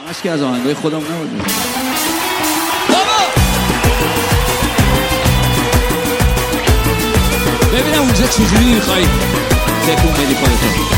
همش که از آهنگای خودم نبود. ببینم اونجا چجوری میخوایی تکون بدی خودتو.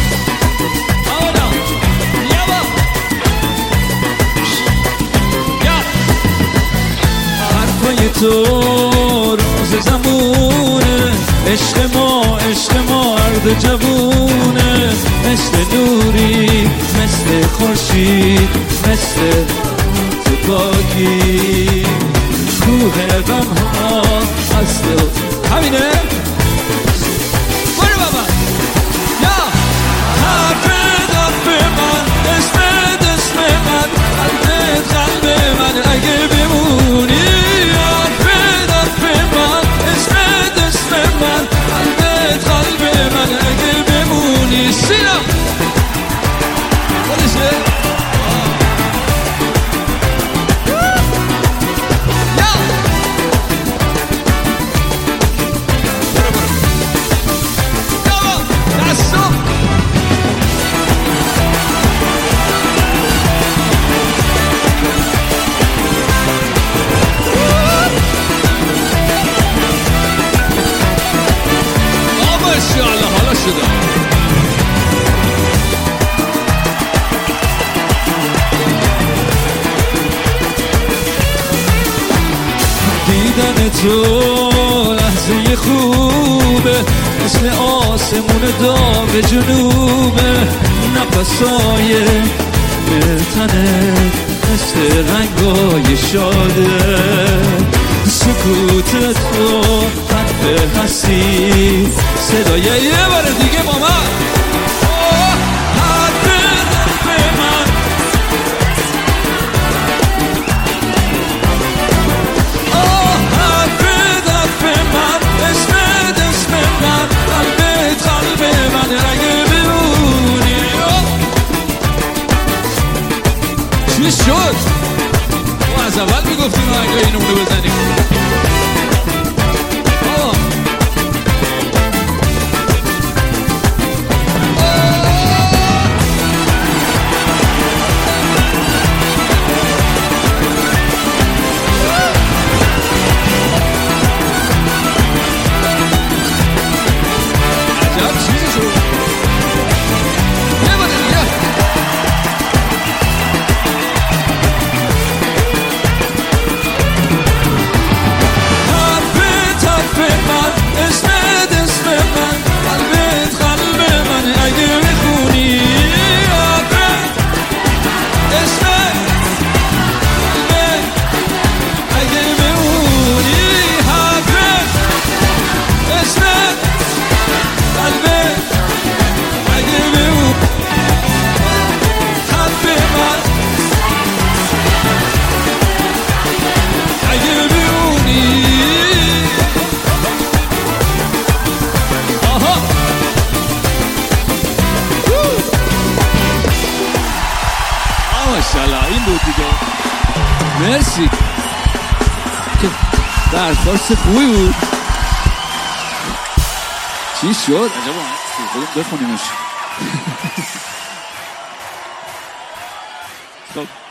حرفای تو راز زمونه، عشق ما عرض جوونه، مثل نوری مثل خورشید مثل تو پاکی، کوه غم ها از دل. همینه برو بابا. یا حرف من اسم من قلب من اگه بمونی، حرف من اسم من قلب من اگه بمونی. سینا خودشه دیدن تو لحظه خوبه، مثل آسمون داغ جنوبه، نفسای تنه مثل رنگای شاده، سکوت تو حرف هستی، صدای یه بار دیگه با من. چی شد؟ ما از اول میگفتیم آهنگای اینو بزنیم. عجب چیزی شد. ماشاءالله این بود دیگه. مرسی که درخواست خوبی بود. چی شد؟ عجبا خودم بخونیمش. خب